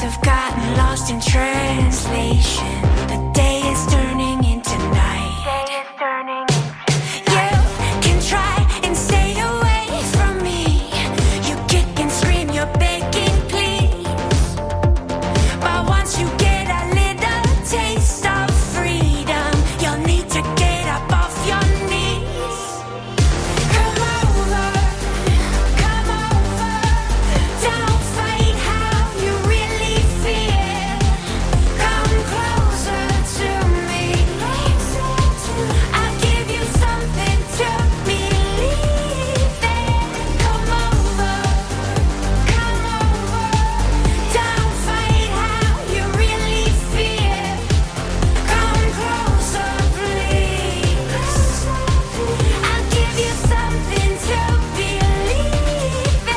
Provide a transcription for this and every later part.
have gotten lost in translation. The day is turning into night. You can try and stay away from me. You kick and scream, you're begging, please. But once you get a little taste of freedom, you'll need to get up off your knees. Come over, don't fight how you really feel. Come closer to me. I'll give you something to believe in. Come over, don't fight how you really feel. Come closer, please. I'll give you something to believe in.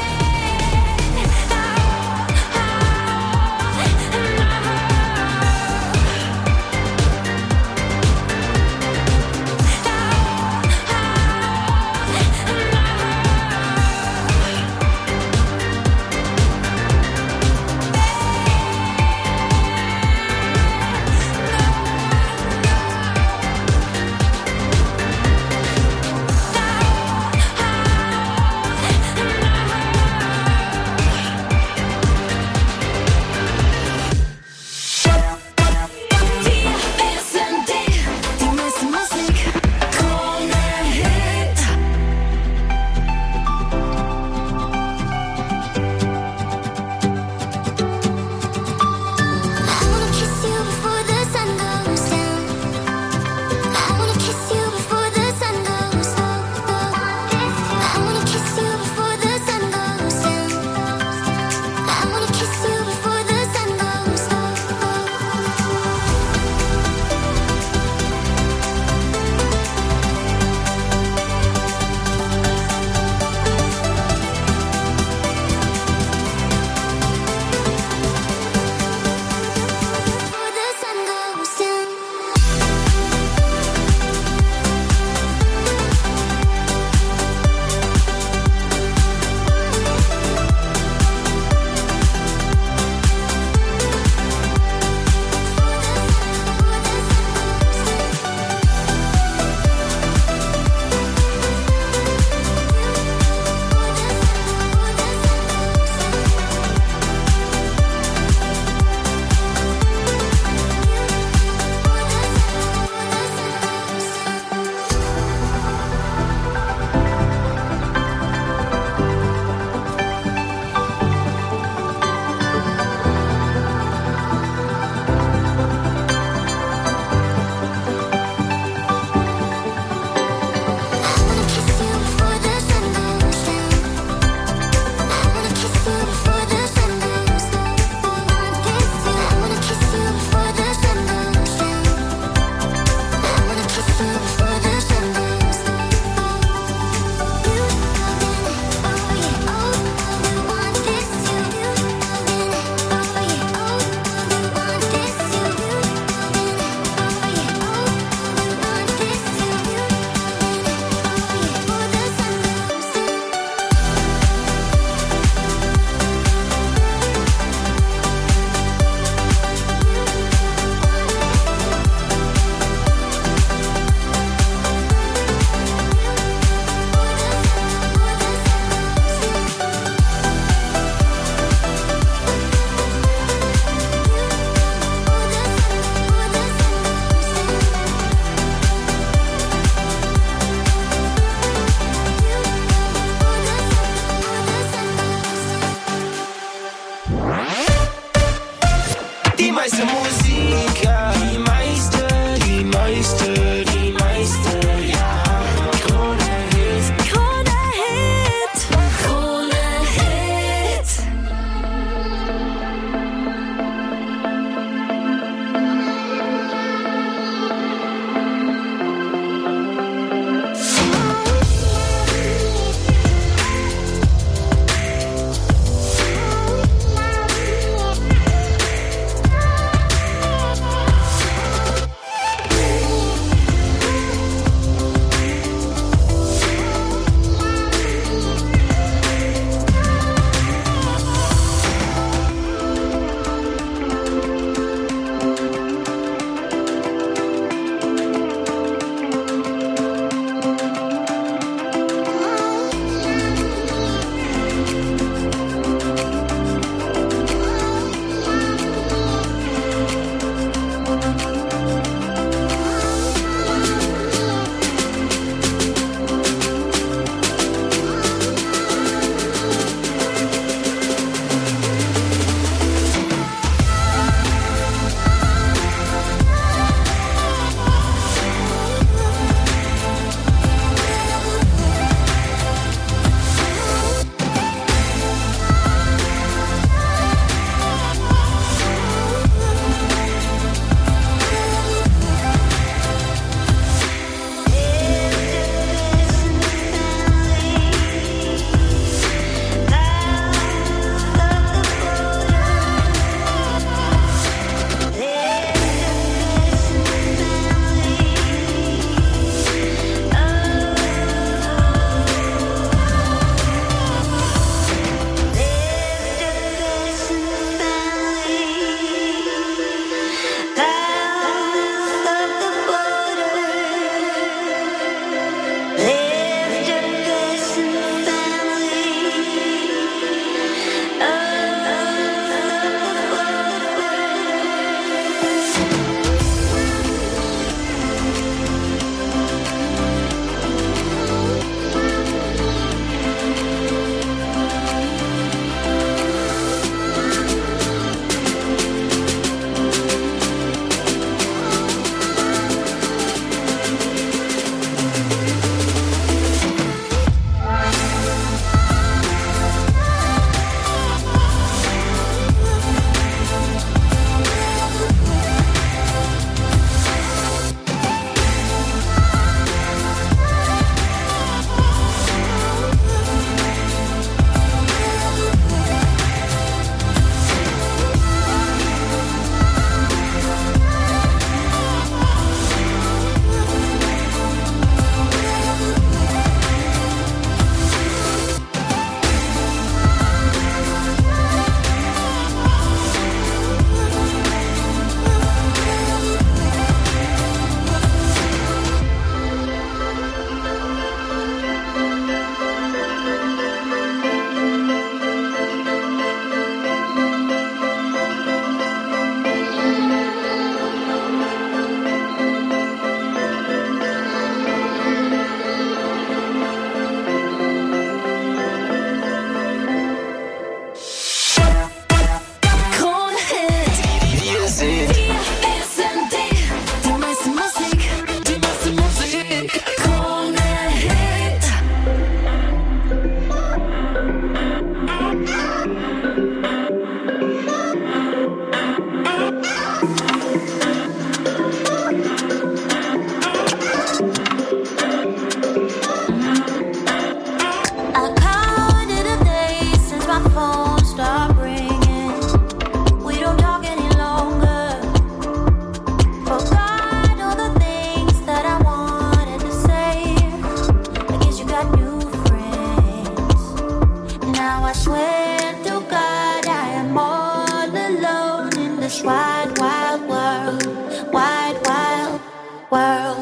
this wide, wild world, wide, wild world.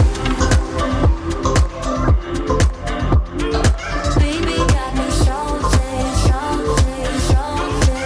Baby got me salty, salty, salty.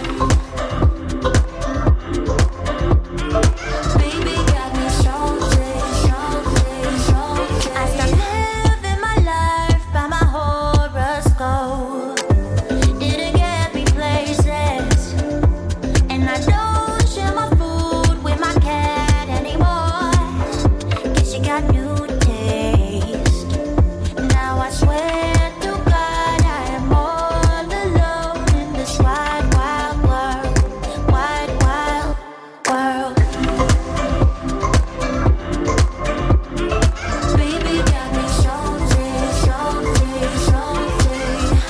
Baby got me salty, salty, salty. I start living my life by my horoscope. Didn't get me places, and I don't share my food with my cat anymore. Guess she got new taste. Now I swear to God I am all alone in this wide, wild world, wide, wild world. Baby got me salty, salty, salty.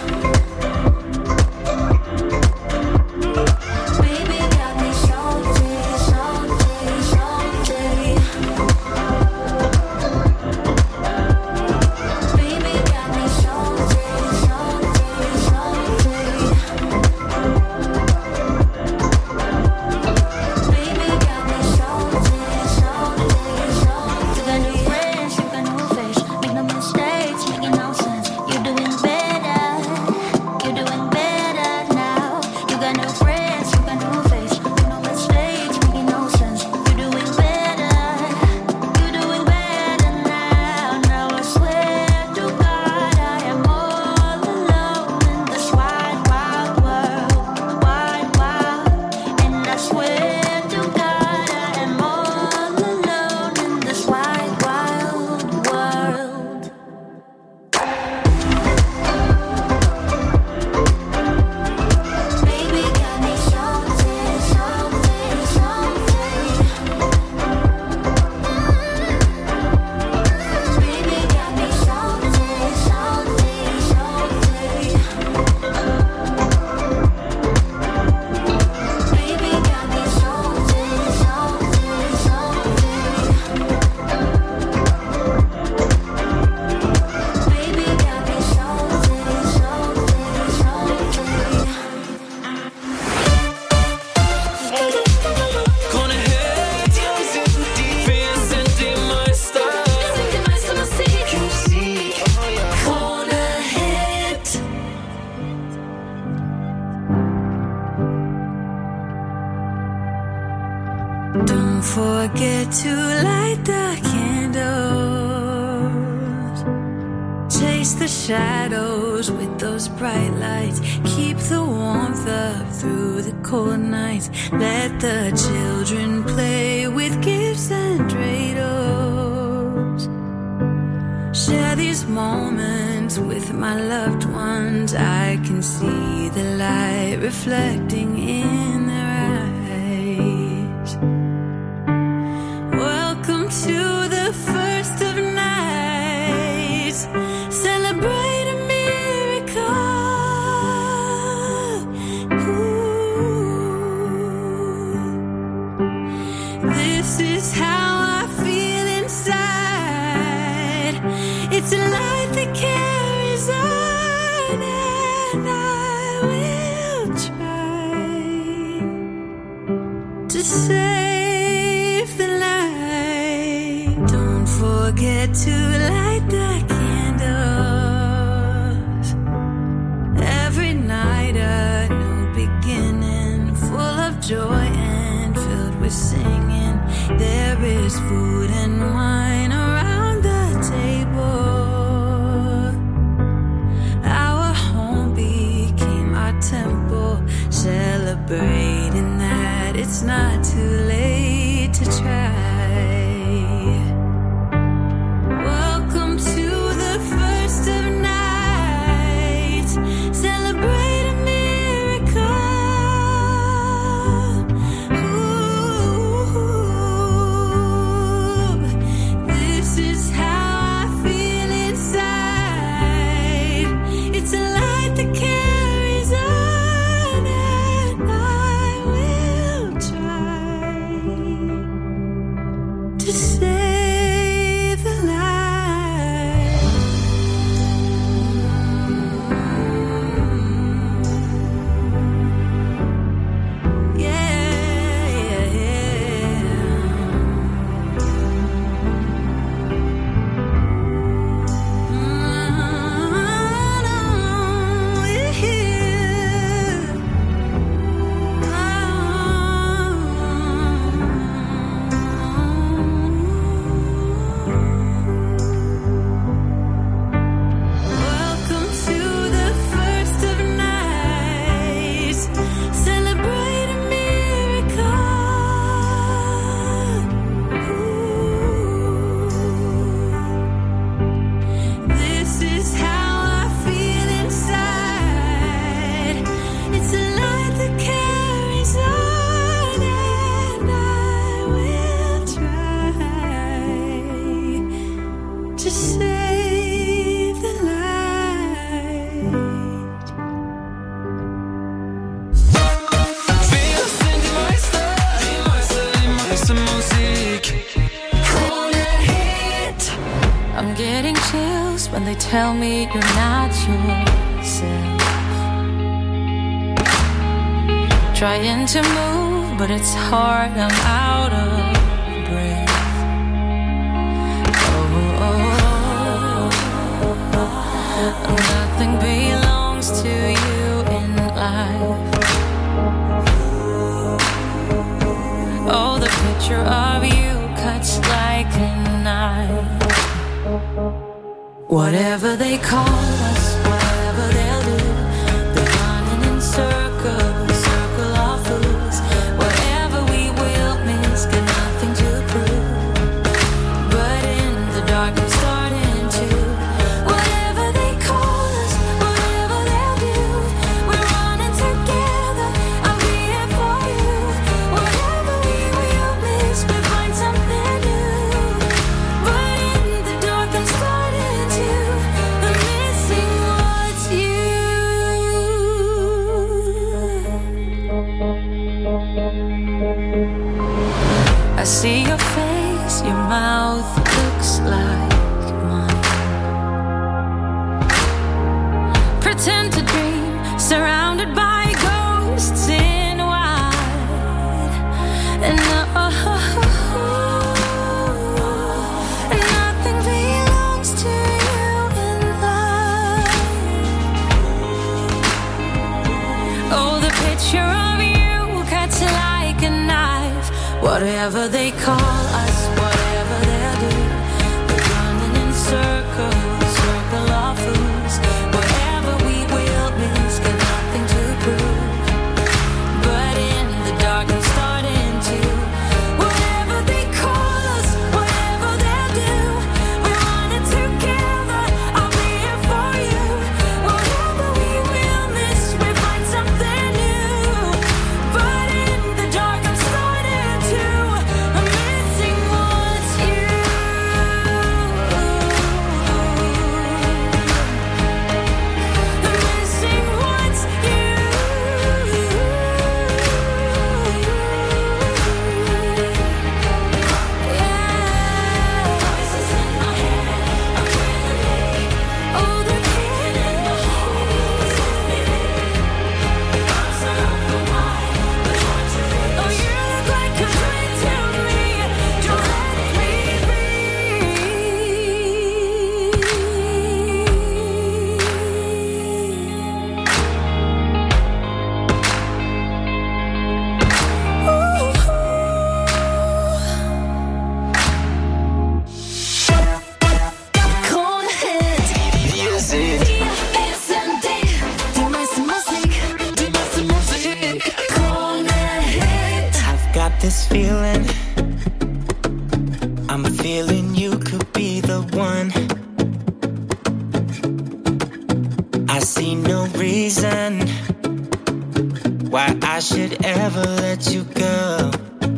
Baby got me salty, salty, salty. Baby got me salty, salty, salty. Baby got me salty, salty, salty. You got new friends, you got new face. Make no mistakes, making no sense. You're doing better now. You got new friends, you got new face. Make no mistakes, making no sense. You're doing better now. Now I swear to God I am all alone in this wide, wild world, wide, wild. And I swear to God I am all alone in this wide, wild world. Baby got me salty, salty, salty. Baby got me salty, salty, salty. Baby got me salty, salty, salty. Baby got me salty, Gonna hit, finns inte i my style. Gonna hit. Don't forget to light the candles. Chase the shadows with those bright lights. Keep the warmth up through the cold nights. Let the children play with gifts and dreidels. Share these moments with my loved ones. I can see the light reflecting in their eyes. Welcome to the first of nights. Celebrate a miracle. Ooh. This is how I feel inside. It's a light that carries on, and I will try to save the light. Don't forget to light the candles. Every night a new beginning, full of joy and filled with singing. There is food and wine around the table. Our home became our temple, celebrating that it's not too late to try. Welcome to the first of nights. Celebrate a miracle. Ooh. This is how I feel inside. It's a light that carries on, and I will try getting chills when they tell me you're not yourself. Trying to move, but it's hard, I'm out of breath. Nothing belongs to you in life. Oh, the picture of you cuts like a knife. Whatever they call us, whatever they'll do, they're running in circles, circle of fools. Whatever we will miss, got nothing to prove. But in the dark I'm starting to. Whatever they call us, whatever they'll do, we're running together, I'll be here for you. Whatever we will miss, we'll find something new. But in the dark I'm starting to. I'm missing what's you. I see your face, your mouth looks like mine. Pretend to dream, surrounded by ghosts in white. And nothing belongs to you in life. Oh, the picture of you cuts like a knife. Whatever they call us, whatever they'll do, they're running in circles, circle of fools. Whatever we will miss, got nothing to prove. But in the dark I'm starting to. Whatever they call us, whatever they'll do, we're running together, I'll be here for you. Whatever we will miss, we find something new. But in the dark I'm starting to. I'm missing what's you. I'm missing what's you. Voices in my head are killing me. Oh, they're killing me. Arms are open wide, but hard to reach. Oh, you look like a dream to me. Don't let me Con Hit. VSMD. Die meiste Musik. Con Hit. I've got this feeling, I'm feeling you could be the one. I see no reason why I should ever let you go.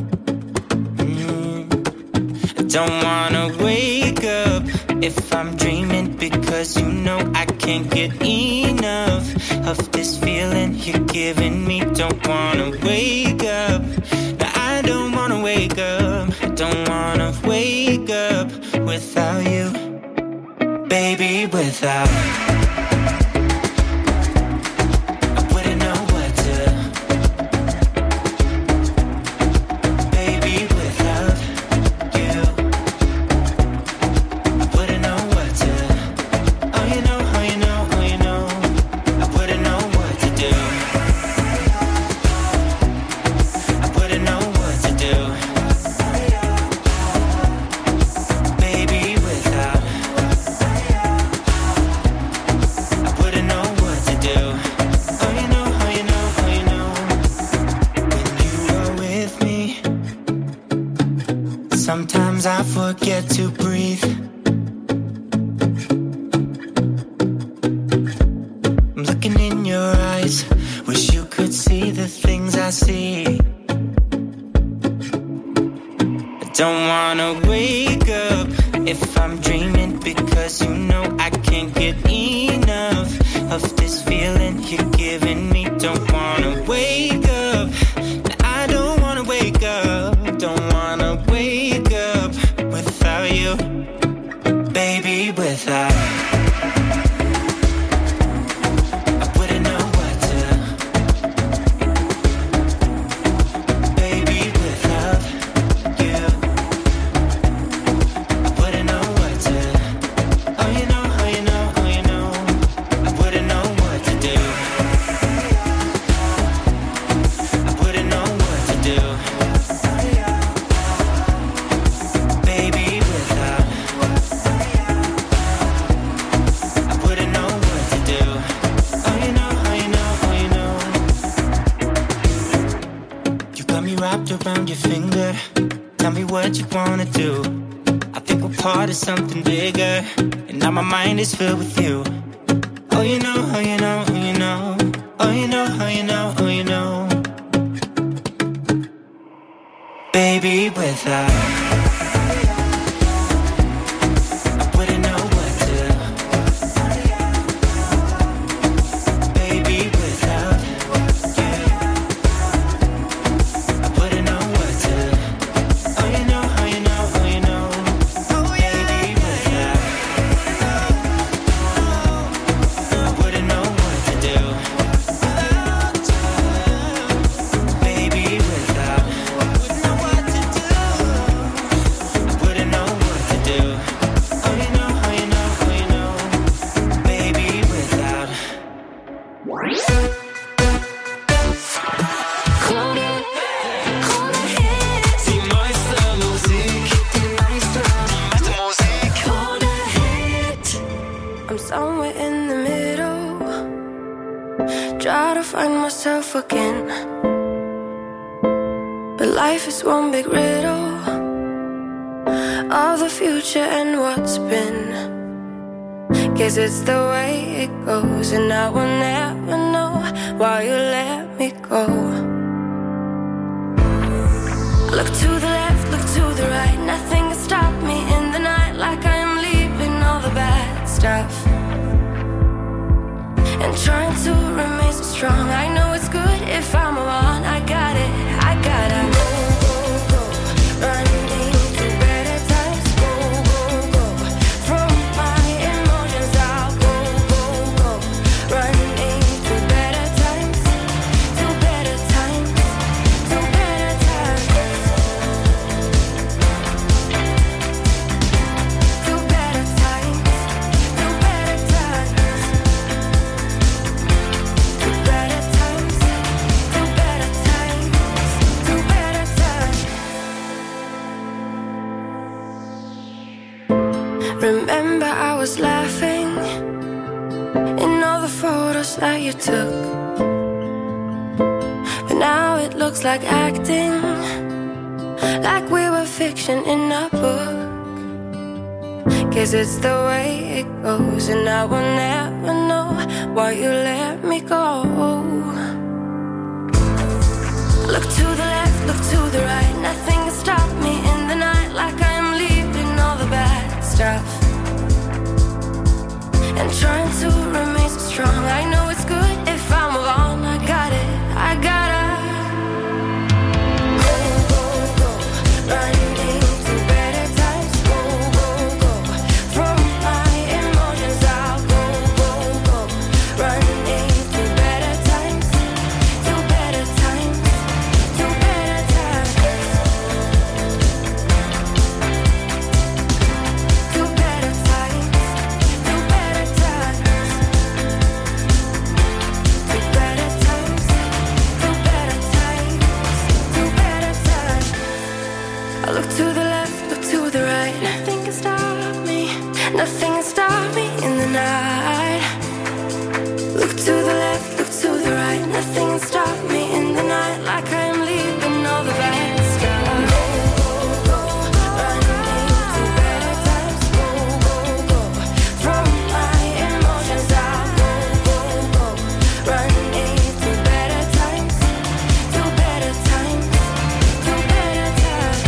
Don't wanna wake up if I'm dreaming, because you know I can't get enough of this feeling you're giving me. Don't wanna wake up. No, I don't wanna wake up. I don't wanna wake up without you, baby, without. I wouldn't know what to. Baby, without you, I wouldn't know what to. Oh, you know, oh, you know, oh, you know, I wouldn't know what to do. I wouldn't know what to do. Baby, without. I wouldn't know what to do. Oh, you know, oh, you know, oh, you know. When you are with me, sometimes I forget to breathe. I'm looking in your eyes, wish you could see the things I see. I don't wanna wake up if I'm dreaming, because you know I can't get enough of this feeling you're giving me. Don't wanna wake up. I don't wanna wake up. Don't wanna wake up without you, baby, without. finger. Tell me what you wanna do. I think we're part of something bigger, and now my mind is filled with you. Oh, you know, oh, you know, oh, you know. Oh, you know, oh, you know, oh, you know. Baby, without again, but life is one big riddle of the future and what's been. Guess it's the way it goes, and I will never know why you let me go. Look to the left, look to the right, nothing can stop me in the night, like I am leaving all the bad stuff and trying to remain so strong. I know it's good if I'm alone. I got it, I gotta go, go, go, running to better times. Go, go, go, from my emotions I'll go, go, go, running to better times, to better times, to better times, to better times, to better times. Remember I was laughing in all the photos that you took, but now it looks like acting, like we were fiction in a book. Guess it's the way it goes, and I will never know why you let me go. Look to the left, look to the right, nothing can stop me in the night, like I am leaving all the bad stuff and trying to remain so strong. I know it's good if I'm alone. I got it, I gotta go, go, go, running to better times. Go, go, go, from my emotions I'll go, go, go, running to better times, to better times, to better times, to better times. To the left, look to the right, nothing can stop me, nothing can stop me in the night. Look to the left, look to the right, nothing can stop me in the night, like I am leaving all the bad stuff. Go, go, go, running to better times. Go, go, go, from my emotions I'll go, go, go, running to better times, to better times, to better times.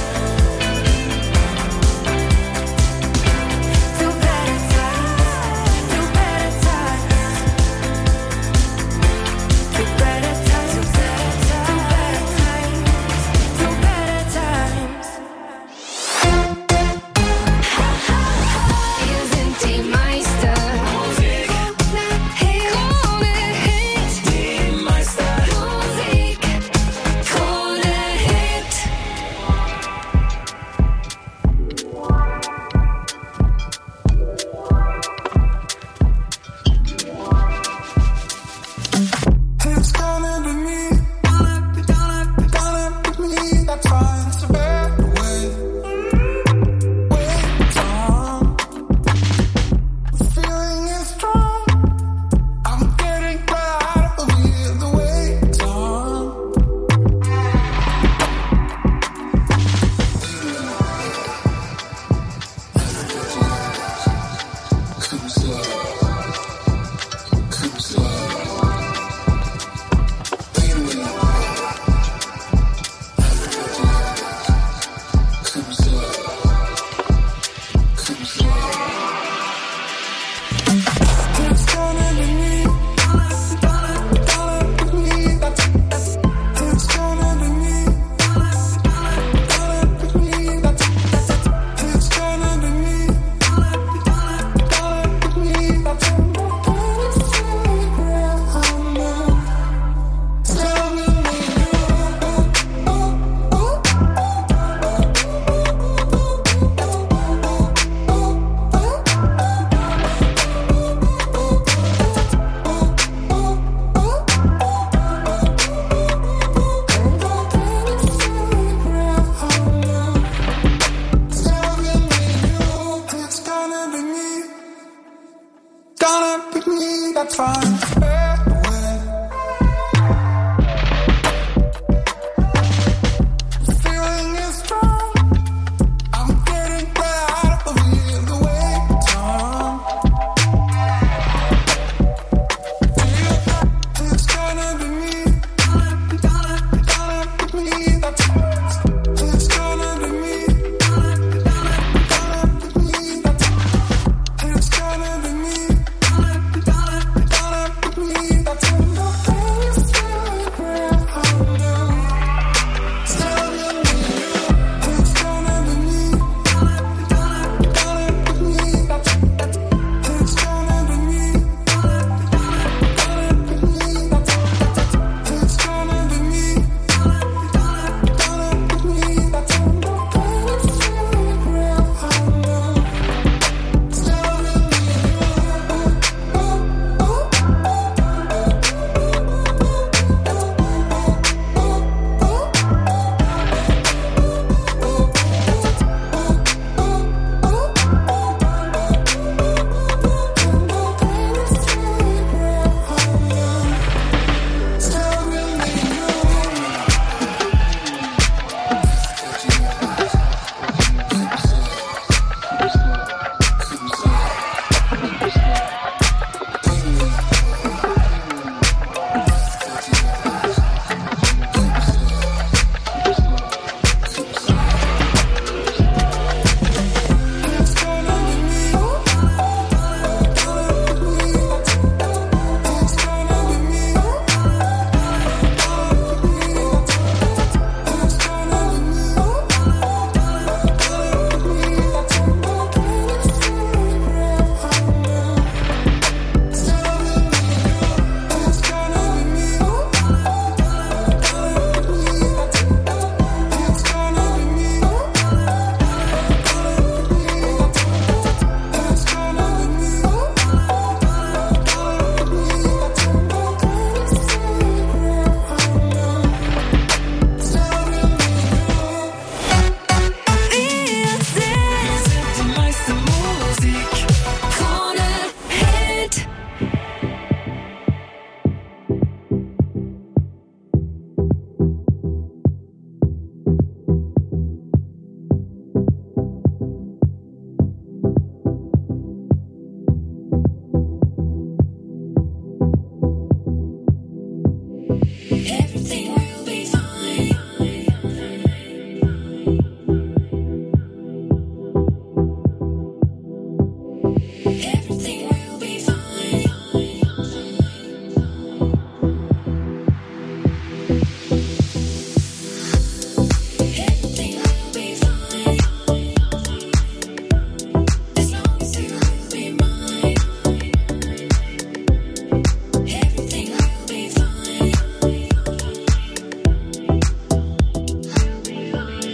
To better times,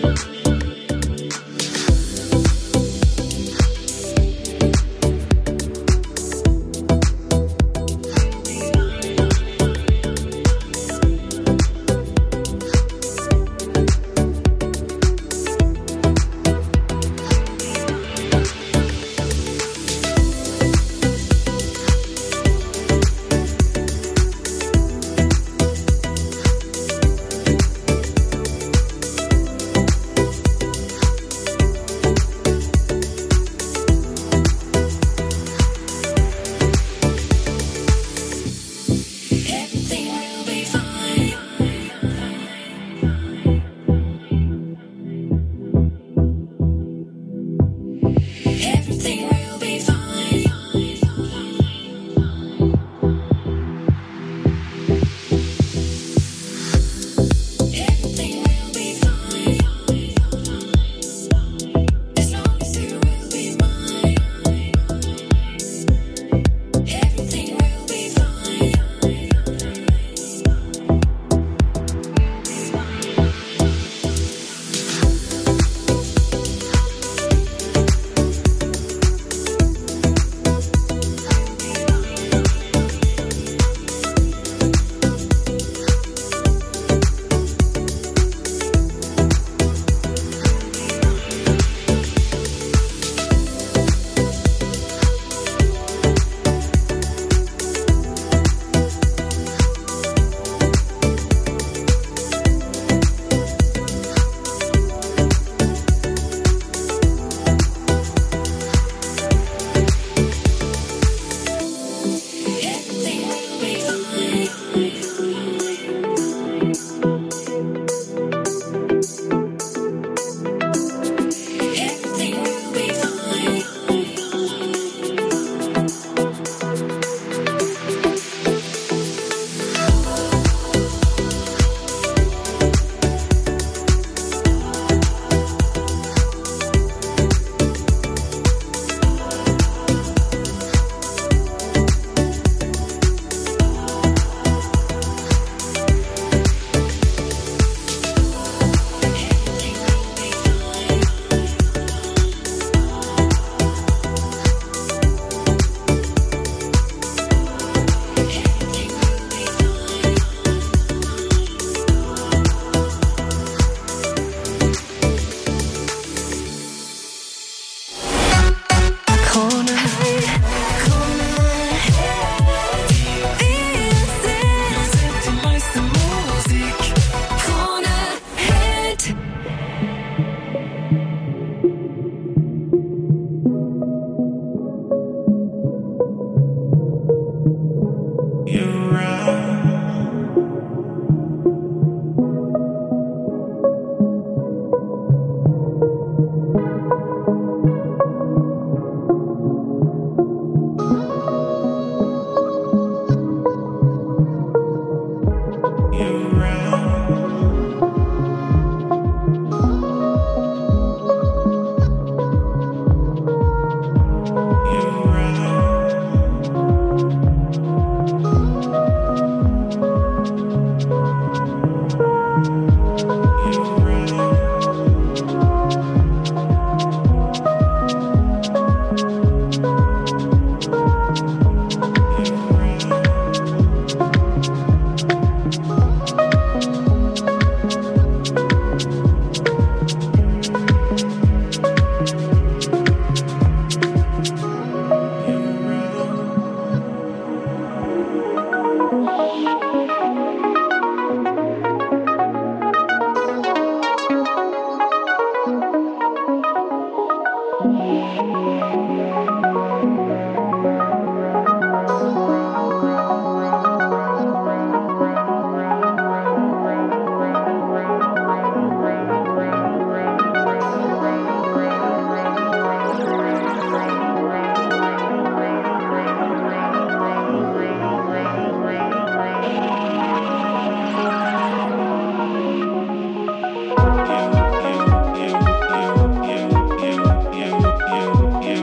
you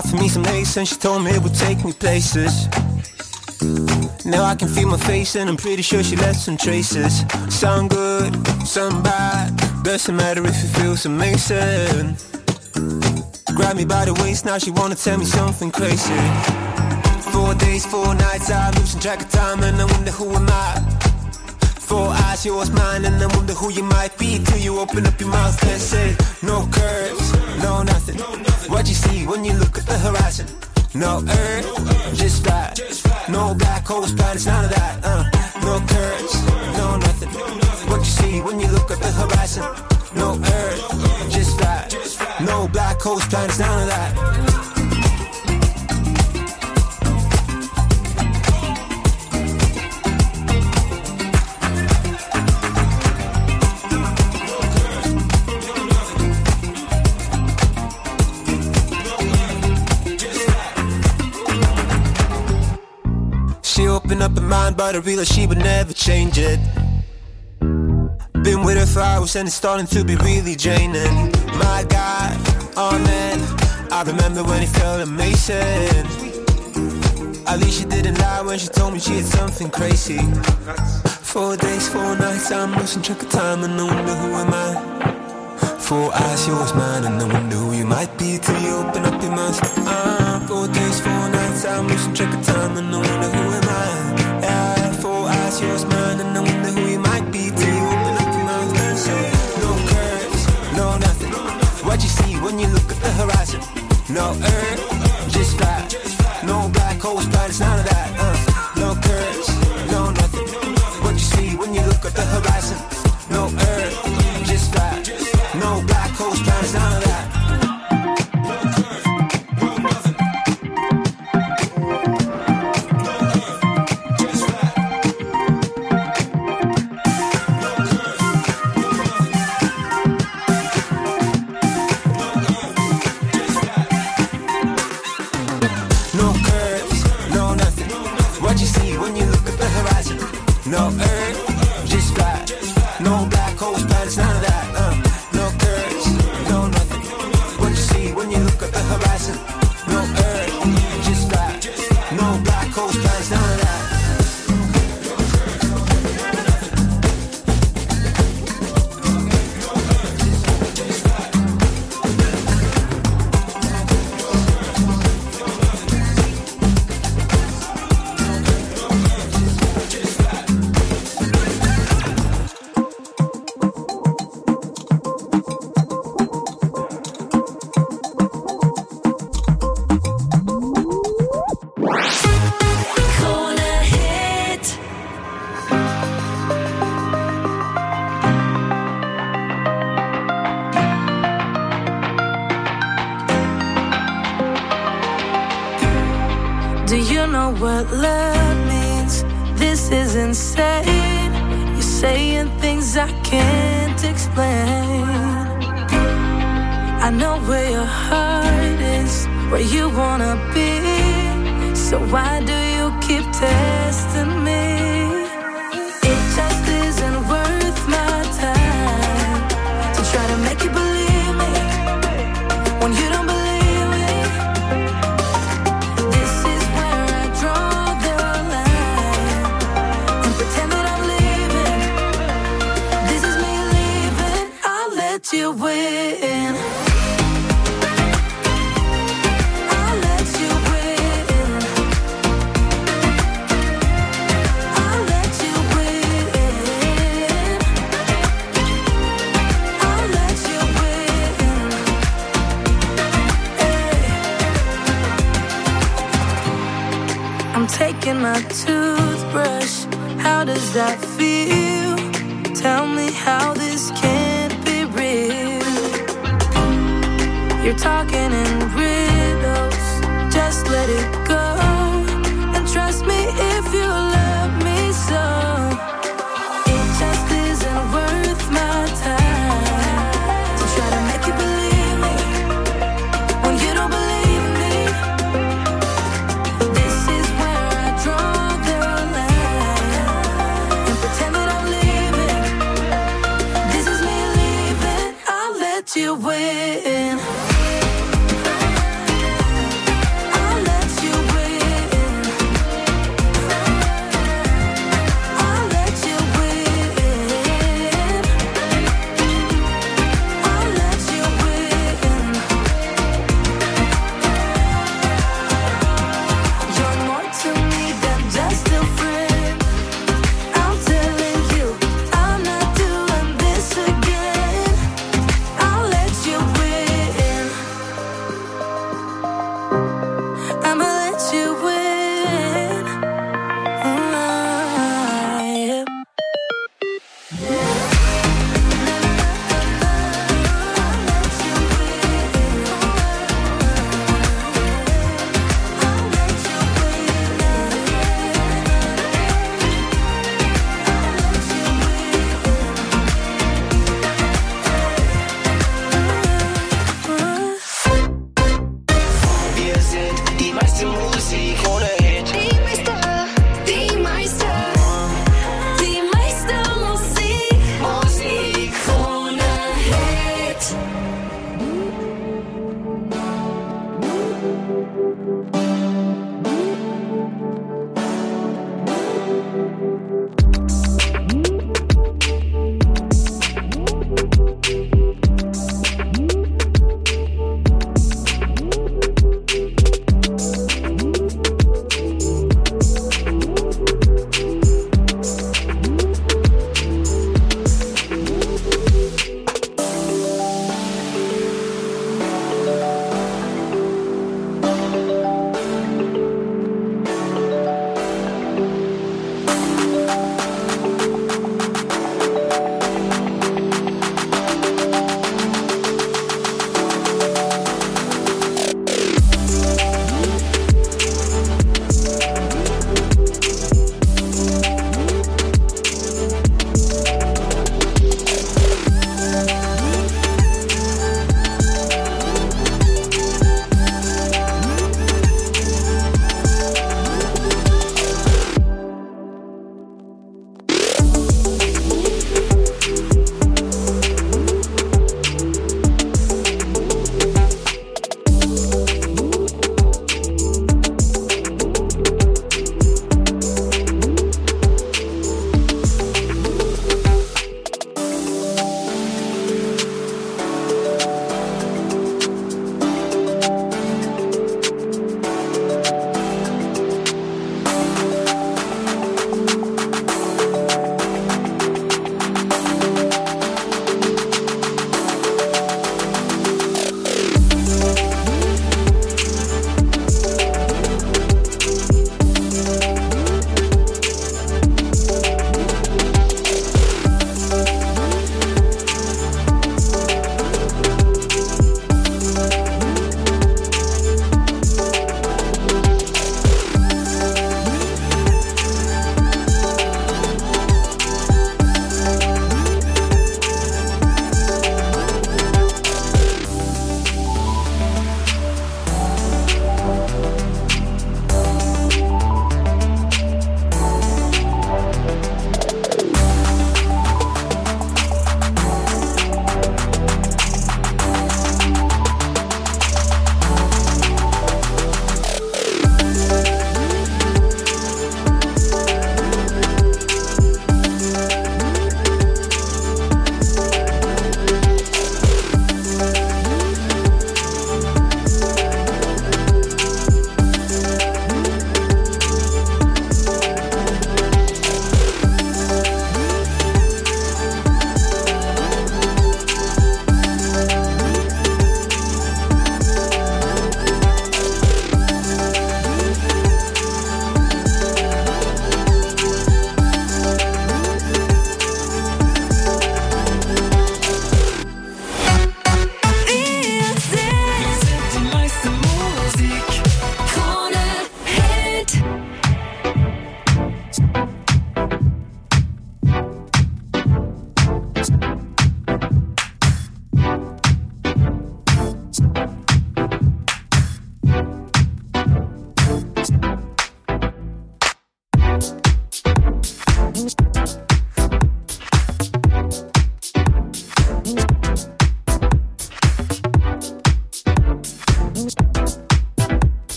offered me some lace and she told me it would take me places. Now I can feel my face and I'm pretty sure she left some traces. Some good, some bad, doesn't matter if it feels amazing. Grab me by the waist, now she wanna tell me something crazy. 4 days, 4 nights, I'm losing track of time and I wonder who am I. 4 eyes, yours, mine, and I wonder who you might be till you open up your mouth and say, no curves, no nothing. What you see when you look at the horizon? No earth, just flat. No black holes, planets, none of that. No curves, no nothing. What you see when you look at the horizon? No earth, just flat. No black holes, planets, none of that. She opened up her mind, but I realized she would never change it. Been with her for hours and it's starting to be really draining. My God, oh man, I remember when it felt amazing. At least she didn't lie when she told me she had something crazy. 4 days, 4 nights, I'm losing track of time and I wonder who am I. 4 eyes, yours, mine, and I wonder who you might be till you open up your mouth. 4 days, 4 nights, I'm losing track of time and I wonder who am I. Yeah, 4 eyes, yours, mine, and I wonder who you might be till you open up your mouth and say, no curves, no nothing. What you see when you look at the horizon? No earth, just flat. No black holes, planets, none of that. No curves, no nothing. What you see when you look at the horizon? No earth, just flat. No black holes, planets, none of that. No curves, no nothing. What you see when you look at the horizon? No earth, just flat. No black holes, planets, none of that. No curves, no nothing. What you see when you look at the horizon? No earth, just flat. No black holes, planets, none of that. Corner hit. Do you know what love means? This is insane. You're saying things I can't explain. I know where your heart is, where you wanna be. So why do you keep testing me? It just isn't worth my time to try to make you believe me when you don't believe me. This is where I draw the line and pretend that I'm leaving. This is me leaving. I'll let you win. I'll let you win. I'll let you win. I'll let you win. Hey. I'm taking my toothbrush. How does that feel? Tell me how this can't be real. You're talking in riddles. Just let it go. And trust me if you love me so. It just isn't worth my time to try to make you believe me when you don't believe me. This is where I draw the line and pretend that I'm leaving. This is me leaving. I'll let you win.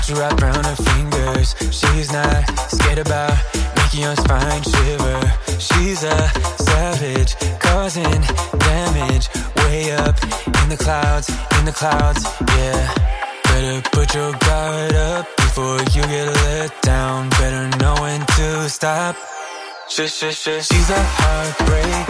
Arms wrapped around her fingers. She's not scared about making your spine shiver. She's a savage, causing damage. Way up in the clouds, yeah. Better put your guard up before you get let down. Better know when to stop. She's a heartbreak